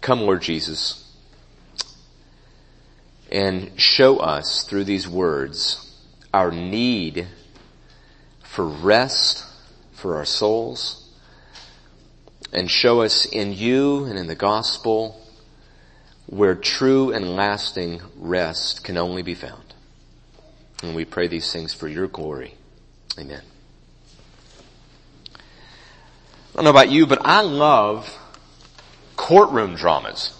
Come, Lord Jesus, and show us through these words our need for rest for our souls, and show us in you and in the gospel where true and lasting rest can only be found. And we pray these things for your glory. Amen. I don't know about you, but I love courtroom dramas.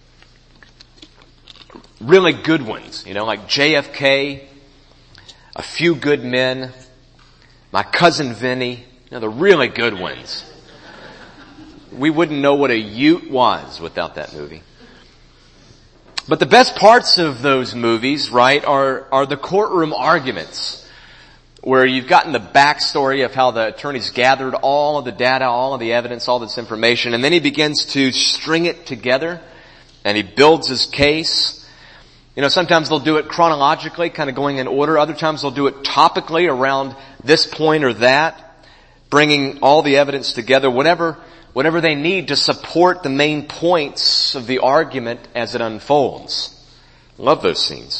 Really good ones, like JFK, A Few Good Men, My Cousin Vinny, the really good ones. We wouldn't know what a Ute was without that movie. But the best parts of those movies, right, are the courtroom arguments, where you've gotten the backstory of how the attorneys gathered all of the data, all of the evidence, all this information, and then he begins to string it together, and he builds his case. Sometimes they'll do it chronologically, kind of going in order. Other times they'll do it topically around this point or that, bringing all the evidence together, whatever they need to support the main points of the argument as it unfolds. Love those scenes.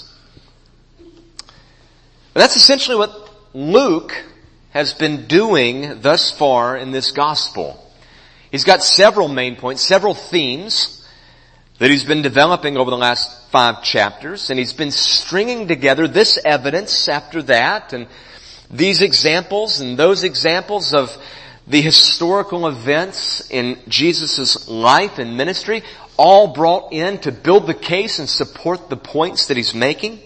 But that's essentially what Luke has been doing thus far in this gospel. He's got several main points, several themes that he's been developing over the last 5 chapters, and he's been stringing together this evidence after that, and these examples and those examples of the historical events in Jesus' life and ministry, all brought in to build the case and support the points that he's making.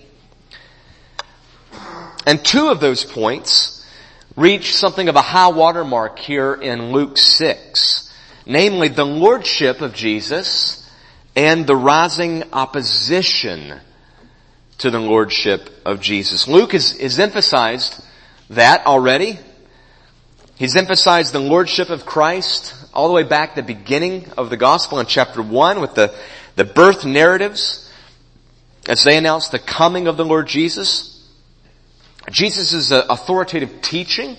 And 2 of those points reach something of a high water mark here in Luke 6. Namely, the lordship of Jesus and the rising opposition to the lordship of Jesus. Luke has emphasized that already. He's emphasized the lordship of Christ all the way back to the beginning of the gospel in chapter 1 with the birth narratives as they announce the coming of the Lord Jesus. Jesus' authoritative teaching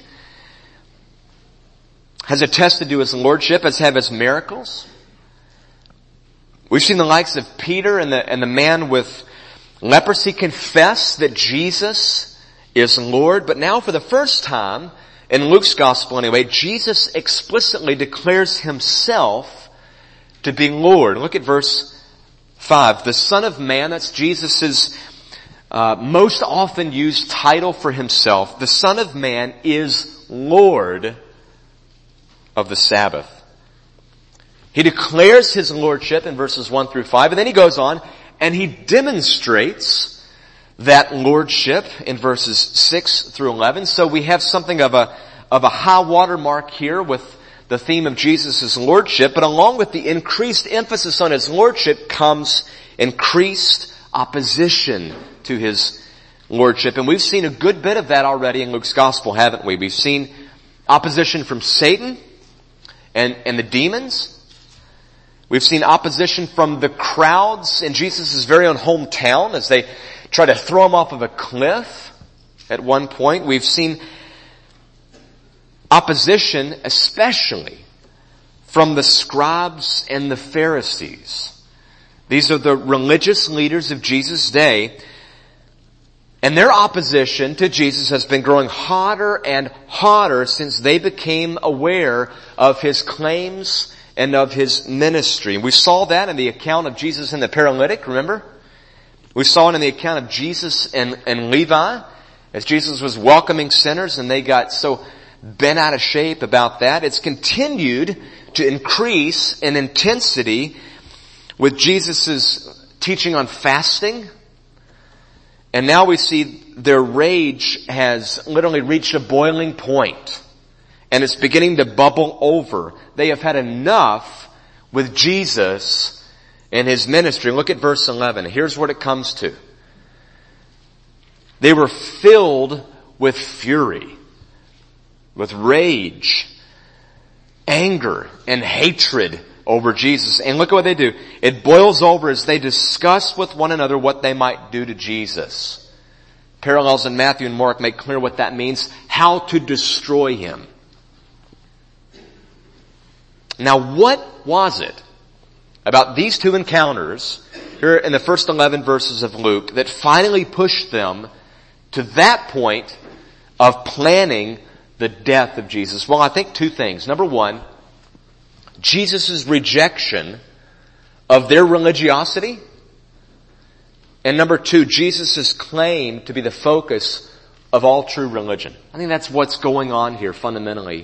has attested to his lordship, as have his miracles. We've seen the likes of Peter and the man with leprosy confess that Jesus is Lord, but now for the first time, in Luke's gospel anyway, Jesus explicitly declares himself to be Lord. Look at verse 5. The Son of Man, that's Jesus' most often used title for himself. The Son of Man is Lord of the Sabbath. He declares his lordship in verses 1 through 5, and then he goes on and he demonstrates that lordship in verses 6 through 11. So we have something of a high water mark here with the theme of Jesus' lordship, but along with the increased emphasis on his lordship comes increased opposition to his lordship. And we've seen a good bit of that already in Luke's gospel, haven't we? We've seen opposition from Satan and the demons. We've seen opposition from the crowds in Jesus' very own hometown as they try to throw him off of a cliff at one point. We've seen opposition especially from the scribes and the Pharisees. These are the religious leaders of Jesus' day, and their opposition to Jesus has been growing hotter and hotter since they became aware of his claims and of his ministry. We saw that in the account of Jesus and the paralytic, remember? We saw it in the account of Jesus and Levi, as Jesus was welcoming sinners and they got so bent out of shape about that. It's continued to increase in intensity with Jesus' teaching on fasting. And now we see their rage has literally reached a boiling point, and it's beginning to bubble over. They have had enough with Jesus and his ministry. Look at verse 11. Here's what it comes to. They were filled with fury, with rage, anger, and hatred over Jesus. And look at what they do. It boils over as they discuss with one another what they might do to Jesus. Parallels in Matthew and Mark make clear what that means. How to destroy him. Now, what was it about these two encounters here in the first 11 verses of Luke that finally pushed them to that point of planning the death of Jesus? Well, I think two things. Number one, Jesus' rejection of their religiosity. And number two, Jesus' claim to be the focus of all true religion. I think that's what's going on here fundamentally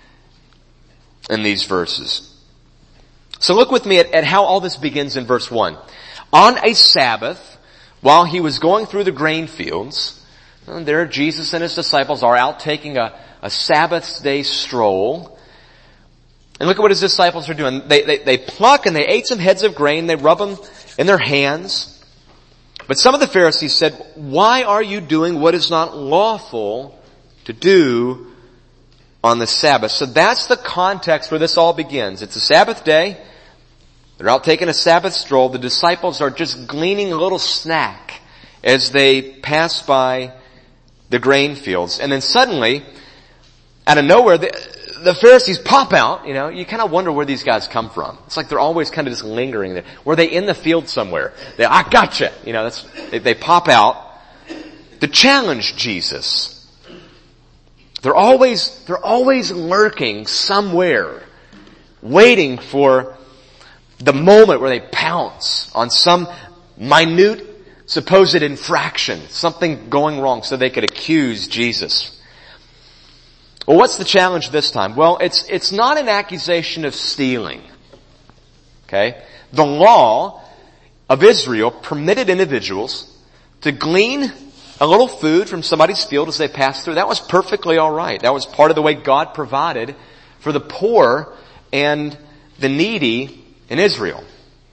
in these verses. So look with me at how all this begins in verse 1. On a Sabbath, while he was going through the grain fields, there Jesus and his disciples are out taking a Sabbath day stroll. And look at what his disciples are doing. They pluck and they ate some heads of grain. They rub them in their hands. But some of the Pharisees said, "Why are you doing what is not lawful to do on the Sabbath?" So that's the context where this all begins. It's a Sabbath day. They're out taking a Sabbath stroll. The disciples are just gleaning a little snack as they pass by the grain fields. And then suddenly, out of nowhere, the Pharisees pop out. You know, you kind of wonder where these guys come from. It's like they're always kind of just lingering there. Were they in the field somewhere? I gotcha. You know, they pop out to challenge Jesus. They're always lurking somewhere, waiting for the moment where they pounce on some minute supposed infraction, something going wrong, so they could accuse Jesus. Well, what's the challenge this time? Well, it's not an accusation of stealing. Okay? The law of Israel permitted individuals to glean a little food from somebody's field as they passed through. That was perfectly all right. That was part of the way God provided for the poor and the needy in Israel.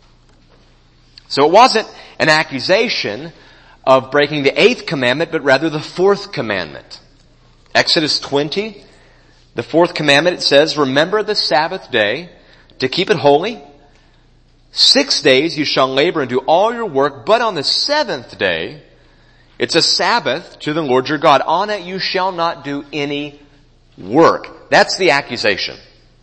So it wasn't an accusation of breaking the 8th commandment, but rather the 4th commandment. Exodus 20, the 4th commandment, it says, "Remember the Sabbath day to keep it holy. 6 days you shall labor and do all your work, but on the 7th day, it's a Sabbath to the Lord your God. On it you shall not do any work." That's the accusation.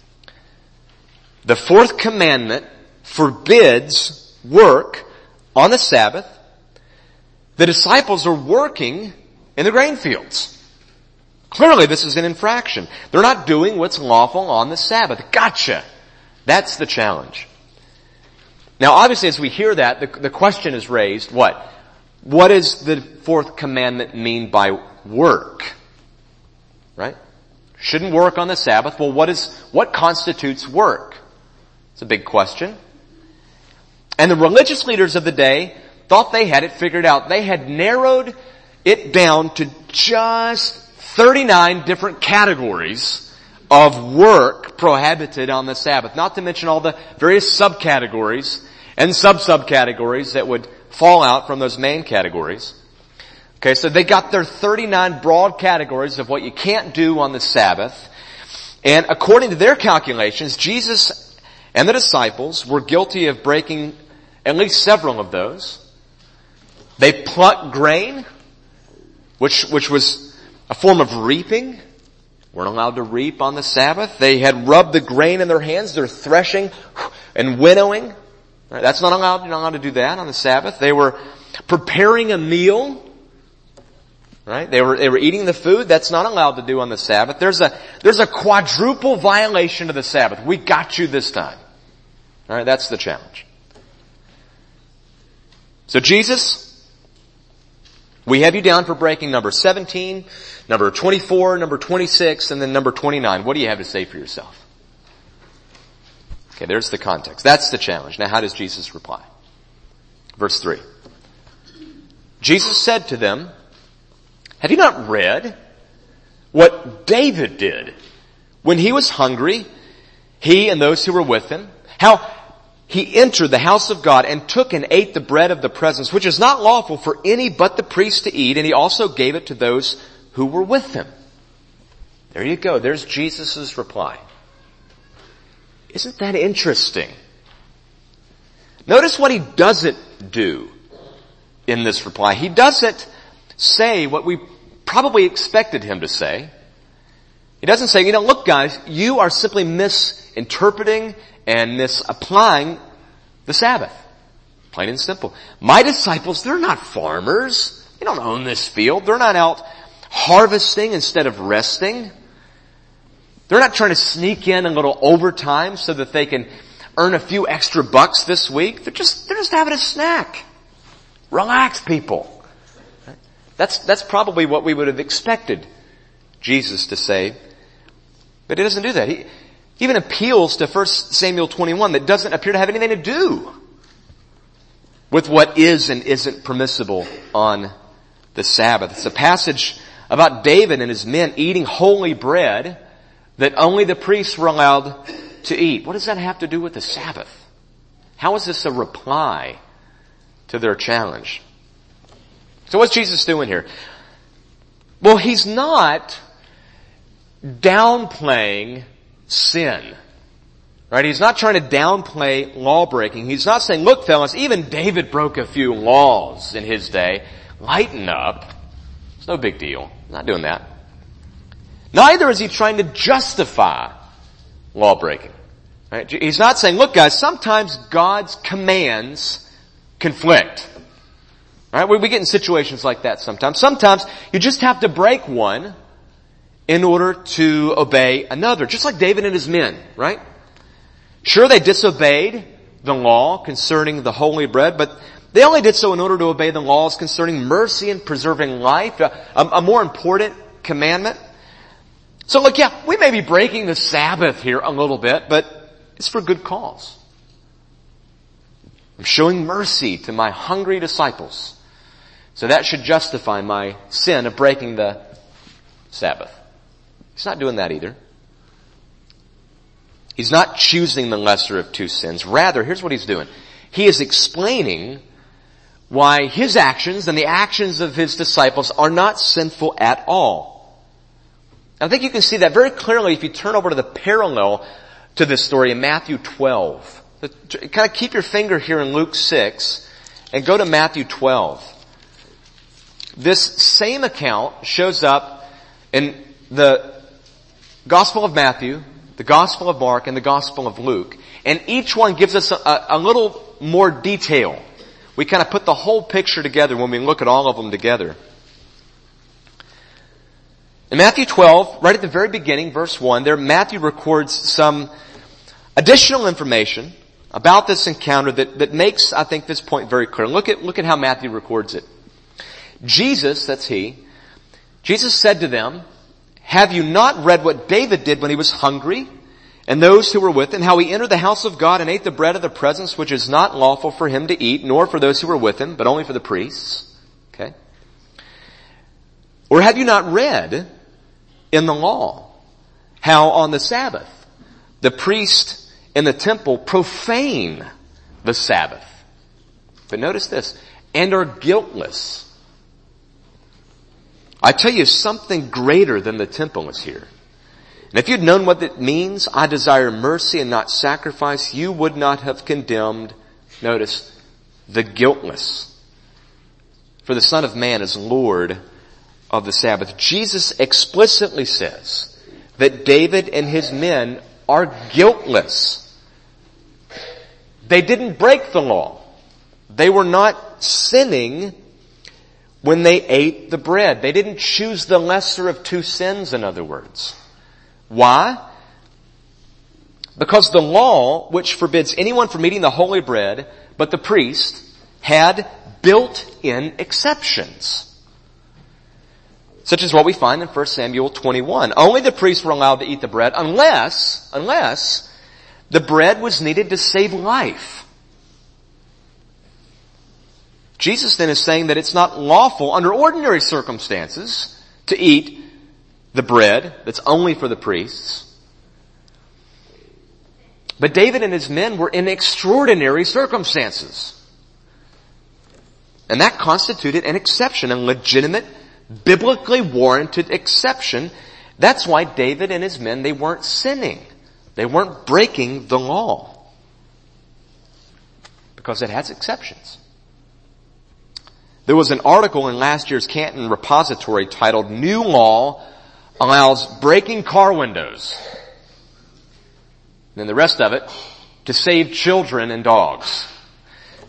The 4th commandment forbids work on the Sabbath. The disciples are working in the grain fields. Clearly this is an infraction. They're not doing what's lawful on the Sabbath. Gotcha. That's the challenge. Now obviously as we hear that, the question is raised, what? What does the 4th commandment mean by work? Right? Shouldn't work on the Sabbath. Well, what constitutes work? It's a big question. And the religious leaders of the day thought they had it figured out. They had narrowed it down to just 39 different categories of work prohibited on the Sabbath. Not to mention all the various subcategories and sub-subcategories that would fall out from those main categories. Okay, so they got their 39 broad categories of what you can't do on the Sabbath. And according to their calculations, Jesus and the disciples were guilty of breaking at least several of those. They plucked grain, which was a form of reaping. Weren't allowed to reap on the Sabbath. They had rubbed the grain in their hands. They're threshing and winnowing. Right, that's not allowed. You're not allowed to do that on the Sabbath. They were preparing a meal. Right? They were eating the food. That's not allowed to do on the Sabbath. There's a quadruple violation of the Sabbath. We got you this time. All right, that's the challenge. So Jesus, we have you down for breaking number 17, number 24, number 26, and then number 29. What do you have to say for yourself? Okay, there's the context. That's the challenge. Now how does Jesus reply? Verse 3. Jesus said to them, "Have you not read what David did when he was hungry, he and those who were with him? How he entered the house of God and took and ate the bread of the presence, which is not lawful for any but the priest to eat, and he also gave it to those who were with him." There you go. There's Jesus' reply. Isn't that interesting? Notice what he doesn't do in this reply. He doesn't say what we probably expected him to say. He doesn't say, look guys, you are simply misinterpreting and misapplying the Sabbath. Plain and simple. My disciples, they're not farmers. They don't own this field. They're not out harvesting instead of resting. They're not trying to sneak in a little overtime so that they can earn a few extra bucks this week. They're just having a snack. Relax, people. That's probably what we would have expected Jesus to say. But he doesn't do that. He even appeals to 1 Samuel 21 that doesn't appear to have anything to do with what is and isn't permissible on the Sabbath. It's a passage about David and his men eating holy bread that only the priests were allowed to eat. What does that have to do with the Sabbath? How is this a reply to their challenge? So what's Jesus doing here? Well, he's not downplaying sin. Right? He's not trying to downplay law breaking. He's not saying, look fellas, even David broke a few laws in his day. Lighten up. It's no big deal. He's not doing that. Neither is he trying to justify law breaking. Right? He's not saying, look guys, sometimes God's commands conflict. Right? We get in situations like that sometimes. Sometimes you just have to break one in order to obey another. Just like David and his men, right? Sure, they disobeyed the law concerning the holy bread, but they only did so in order to obey the laws concerning mercy and preserving life, a more important commandment. So look, yeah, we may be breaking the Sabbath here a little bit, but it's for good cause. I'm showing mercy to my hungry disciples. So that should justify my sin of breaking the Sabbath. He's not doing that either. He's not choosing the lesser of two sins. Rather, here's what he's doing. He is explaining why his actions and the actions of his disciples are not sinful at all. I think you can see that very clearly if you turn over to the parallel to this story in Matthew 12. Kind of keep your finger here in Luke 6 and go to Matthew 12. This same account shows up in the Gospel of Matthew, the Gospel of Mark, and the Gospel of Luke. And each one gives us a little more detail. We kind of put the whole picture together when we look at all of them together. In Matthew 12, right at the very beginning, verse 1, there Matthew records some additional information about this encounter that makes, I think, this point very clear. Look at how Matthew records it. Jesus, that's he, Jesus said to them, have you not read what David did when he was hungry, and those who were with him, how he entered the house of God and ate the bread of the presence, which is not lawful for him to eat, nor for those who were with him, but only for the priests? Okay. Or have you not read in the law how on the Sabbath the priest in the temple profane the Sabbath? But notice this, and are guiltless. I tell you, something greater than the temple is here. And if you'd known what it means, I desire mercy and not sacrifice, you would not have condemned, notice, the guiltless. For the Son of Man is Lord of the Sabbath. Jesus explicitly says that David and his men are guiltless. They didn't break the law. They were not sinning when they ate the bread. They didn't choose the lesser of two sins, in other words. Why? Because the law, which forbids anyone from eating the holy bread, but the priest, had built-in exceptions. Such as what we find in 1 Samuel 21. Only the priests were allowed to eat the bread unless the bread was needed to save life. Jesus then is saying that it's not lawful under ordinary circumstances to eat the bread that's only for the priests. But David and his men were in extraordinary circumstances. And that constituted an exception, a legitimate, biblically warranted exception. That's why David and his men, they weren't sinning. They weren't breaking the law. Because it has exceptions. There was an article in last year's Canton Repository titled, New Law Allows Breaking Car Windows. And then the rest of it, to save children and dogs.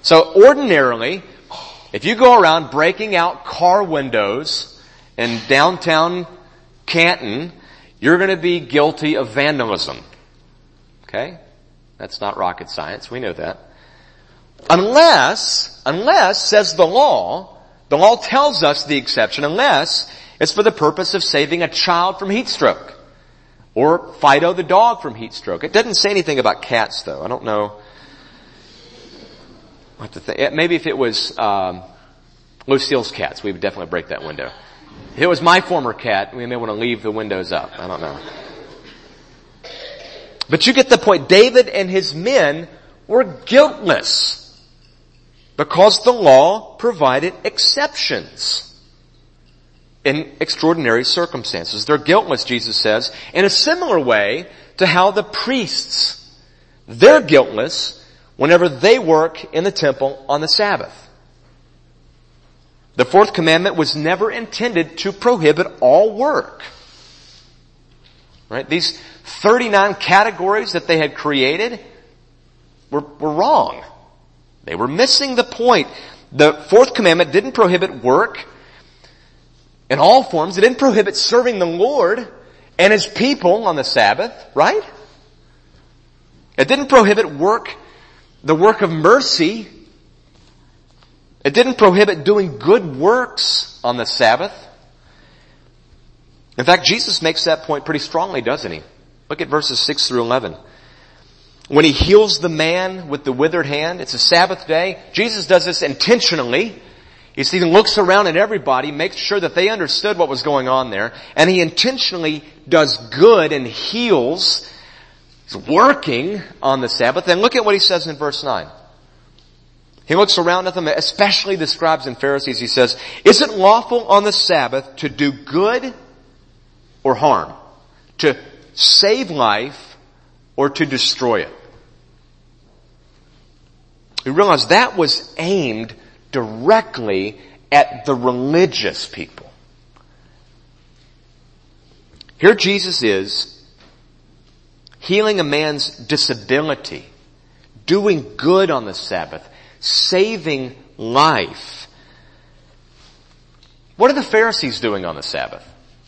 So ordinarily, if you go around breaking out car windows in downtown Canton, you're going to be guilty of vandalism. Okay? That's not rocket science. We know that. Unless, says the law tells us the exception, unless it's for the purpose of saving a child from heat stroke. Or Fido the dog from heat stroke. It doesn't say anything about cats though. I don't know what to think. Maybe if it was, Lucille's cats, we would definitely break that window. If it was my former cat, we may want to leave the windows up. I don't know. But you get the point. David and his men were guiltless because the law provided exceptions in extraordinary circumstances. They're guiltless, Jesus says, in a similar way to how the priests, they're guiltless whenever they work in the temple on the Sabbath. The fourth commandment was never intended to prohibit all work. Right? These 39 categories that they had created were wrong. They were missing the point. The fourth commandment didn't prohibit work in all forms. It didn't prohibit serving the Lord and His people on the Sabbath, right? It didn't prohibit the work of mercy. It didn't prohibit doing good works on the Sabbath. In fact, Jesus makes that point pretty strongly, doesn't He? Look at verses 6 through 11. When He heals the man with the withered hand, it's a Sabbath day. Jesus does this intentionally. He looks around at everybody, makes sure that they understood what was going on there, and He intentionally does good and heals. He's working on the Sabbath. And look at what He says in verse 9. He looks around at them, especially the scribes and Pharisees. He says, is it lawful on the Sabbath to do good or harm? To save life or to destroy it? We realize that was aimed directly at the religious people. Here Jesus is healing a man's disability, doing good on the Sabbath, saving life. What are the Pharisees doing on the Sabbath?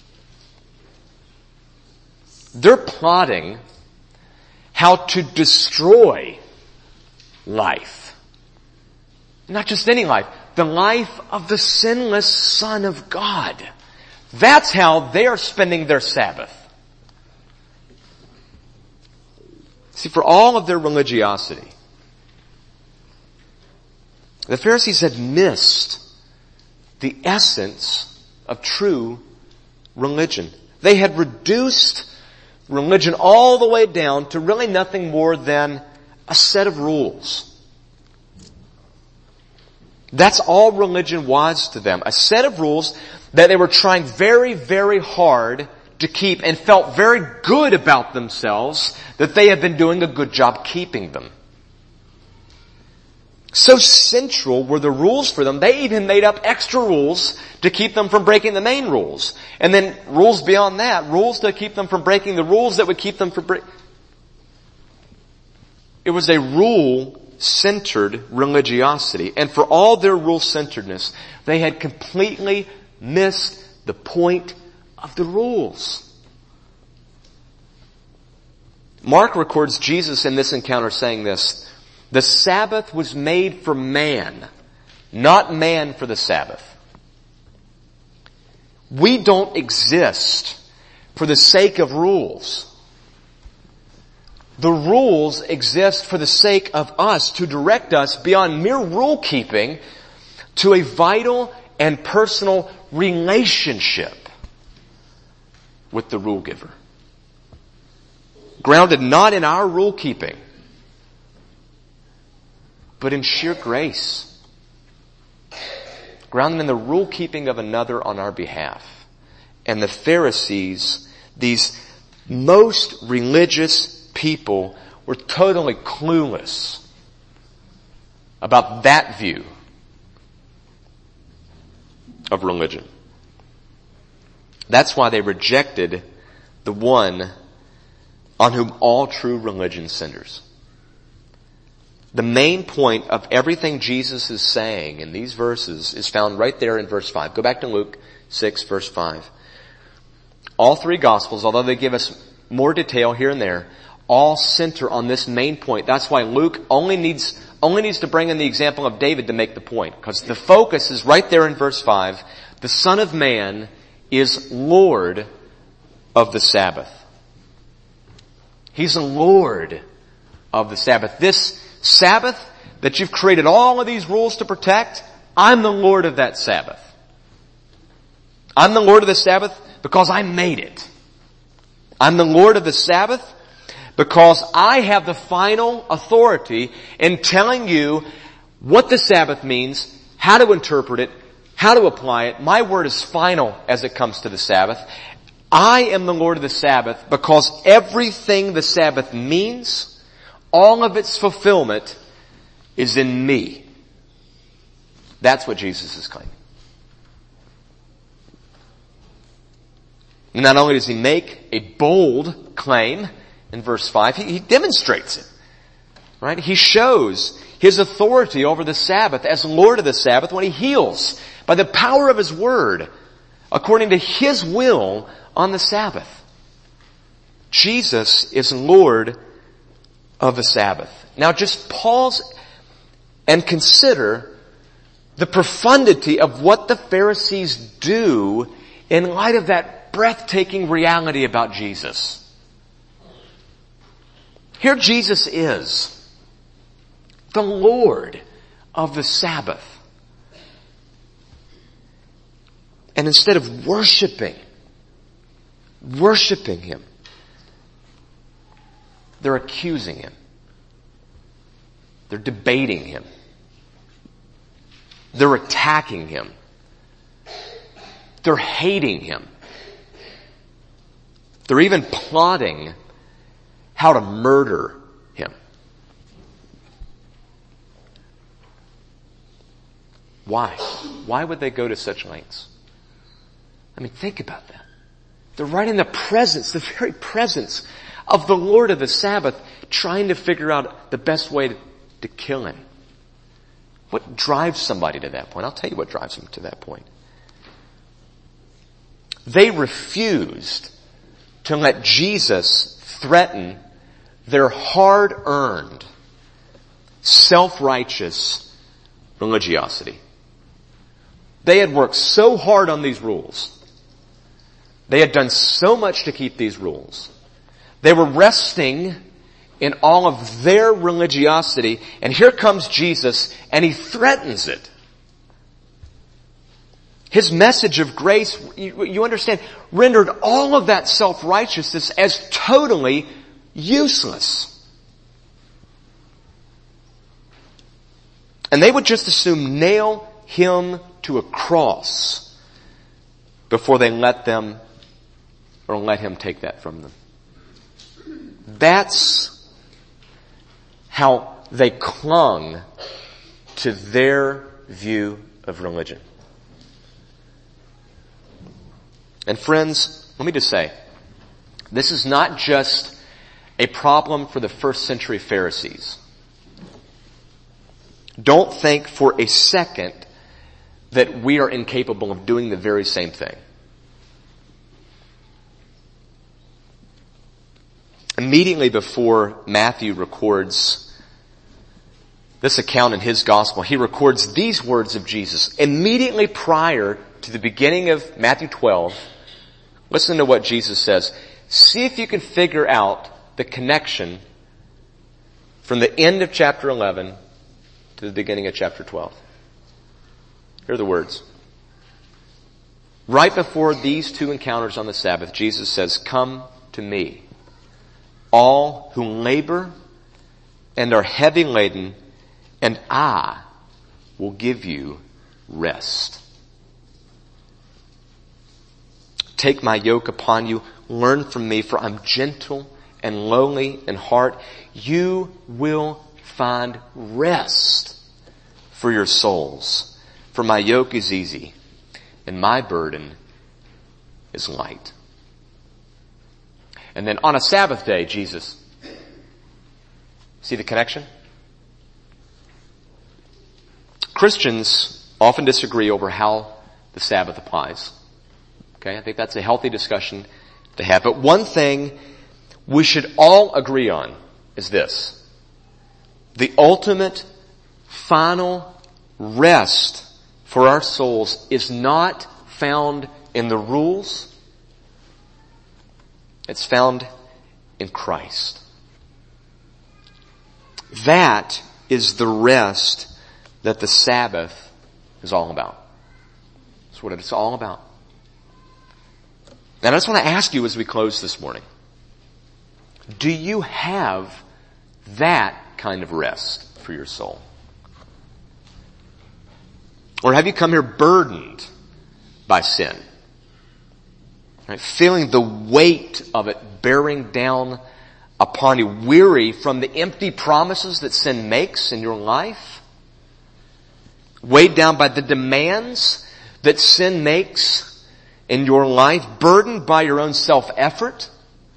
They're plotting how to destroy life. Not just any life. The life of the sinless Son of God. That's how they are spending their Sabbath. See, for all of their religiosity, the Pharisees had missed the essence of true religion. They had reduced religion all the way down to really nothing more than a set of rules. That's all religion was to them. A set of rules that they were trying very, very hard to keep and felt very good about themselves that they had been doing a good job keeping them. So central were the rules for them, they even made up extra rules to keep them from breaking the main rules. And then rules beyond that, rules to keep them from breaking the rules that would keep them from breaking. It was a rule-centered religiosity. And for all their rule-centeredness, they had completely missed the point of the rules. Mark records Jesus in this encounter saying this, the Sabbath was made for man, not man for the Sabbath. We don't exist for the sake of rules. The rules exist for the sake of us, to direct us beyond mere rule keeping to a vital and personal relationship with the rule giver. Grounded not in our rule keeping, but in sheer grace. Grounded in the rule keeping of another on our behalf. And the Pharisees, these most religious people, were totally clueless about that view of religion. That's why they rejected the one on whom all true religion centers. The main point of everything Jesus is saying in these verses is found right there in verse 5. Go back to Luke 6, verse 5. All three Gospels, although they give us more detail here and there, all center on this main point. That's why Luke only needs to bring in the example of David to make the point. Because the focus is right there in verse 5. The Son of Man is Lord of the Sabbath. He's a Lord of the Sabbath. This Sabbath that you've created all of these rules to protect, I'm the Lord of that Sabbath. I'm the Lord of the Sabbath because I made it. I'm the Lord of the Sabbath because I have the final authority in telling you what the Sabbath means, how to interpret it, how to apply it. My word is final as it comes to the Sabbath. I am the Lord of the Sabbath because everything the Sabbath means, all of its fulfillment is in me. That's what Jesus is claiming. Not only does he make a bold claim in verse 5, he demonstrates it. Right? He shows his authority over the Sabbath as Lord of the Sabbath when he heals by the power of his word according to his will on the Sabbath. Jesus is Lord of the Sabbath. Now just pause and consider the profundity of what the Pharisees do in light of that breathtaking reality about Jesus. Here Jesus is, the Lord of the Sabbath. And instead of worshiping him, they're accusing him. They're debating him. They're attacking him. They're hating him. They're even plotting how to murder him. Why? Why would they go to such lengths? I mean, think about that. They're right in the presence, the very presence of the Lord of the Sabbath, trying to figure out the best way to kill him. What drives somebody to that point? I'll tell you what drives them to that point. They refused to let Jesus threaten their hard-earned, self-righteous religiosity. They had worked so hard on these rules. They had done so much to keep these rules. They were resting in all of their religiosity, and here comes Jesus, and he threatens it. His message of grace, you understand, rendered all of that self-righteousness as totally useless. And they would just as soon nail him to a cross before they let him take that from them. That's how they clung to their view of religion. And friends, let me just say, this is not just a problem for the first century Pharisees. Don't think for a second that we are incapable of doing the very same thing. Immediately before Matthew records this account in his gospel, he records these words of Jesus. Immediately prior to the beginning of Matthew 12, listen to what Jesus says. See if you can figure out the connection from the end of chapter 11 to the beginning of chapter 12. Here are the words. Right before these two encounters on the Sabbath, Jesus says, "Come to me, all who labor and are heavy laden, and I will give you rest. Take my yoke upon you, learn from me, for I'm gentle and lowly in heart. You will find rest for your souls. For my yoke is easy and my burden is light." And then on a Sabbath day, Jesus, see the connection? Christians often disagree over how the Sabbath applies. Okay, I think that's a healthy discussion to have. But one thing we should all agree on is this: the ultimate, final rest for our souls is not found in the rules. It's found in Christ. That is the rest that the Sabbath is all about. That's what it's all about. And I just want to ask you as we close this morning, do you have that kind of rest for your soul? Or have you come here burdened by sin? Right? Feeling the weight of it bearing down upon you, weary from the empty promises that sin makes in your life, weighed down by the demands that sin makes in your life, burdened by your own self-effort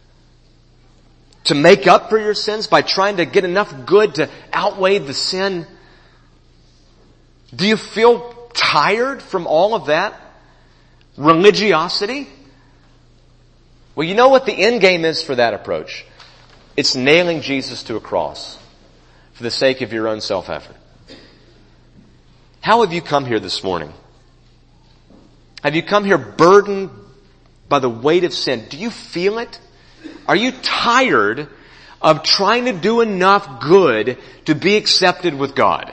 to make up for your sins by trying to get enough good to outweigh the sin. Do you feel tired from all of that religiosity? Well, you know what the end game is for that approach? It's nailing Jesus to a cross for the sake of your own self-effort. How have you come here this morning? Have you come here burdened by the weight of sin? Do you feel it? Are you tired of trying to do enough good to be accepted with God?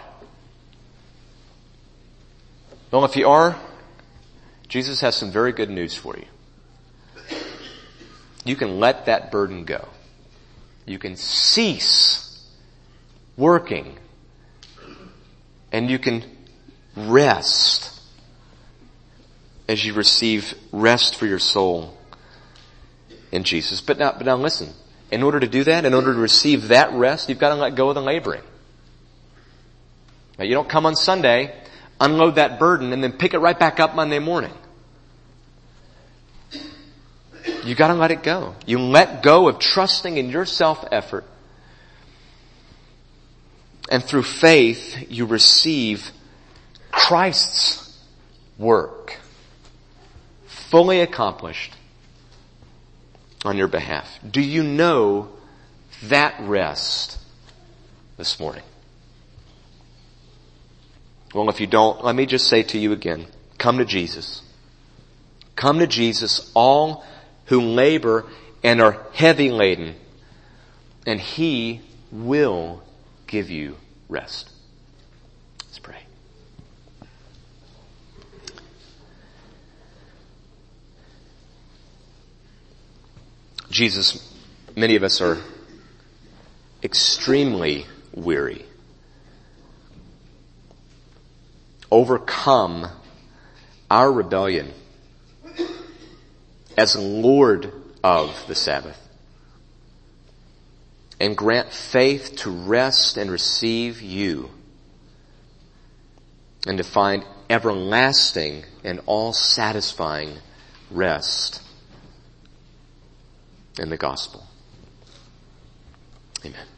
Well, if you are, Jesus has some very good news for you. You can let that burden go. You can cease working, and you can rest as you receive rest for your soul in Jesus. But now listen, in order to do that, in order to receive that rest, you've got to let go of the laboring. Now, you don't come on Sunday, unload that burden, and then pick it right back up Monday morning. You got to let it go. You let go of trusting in your self-effort. And through faith, you receive Christ's work fully accomplished on your behalf. Do you know that rest this morning? Well, if you don't, let me just say to you again, come to Jesus. Come to Jesus, all who labor and are heavy laden, and He will give you rest. Let's pray. Jesus, many of us are extremely weary, overcome our rebellion as Lord of the Sabbath, and grant faith to rest and receive you, and to find everlasting and all-satisfying rest in the gospel. Amen.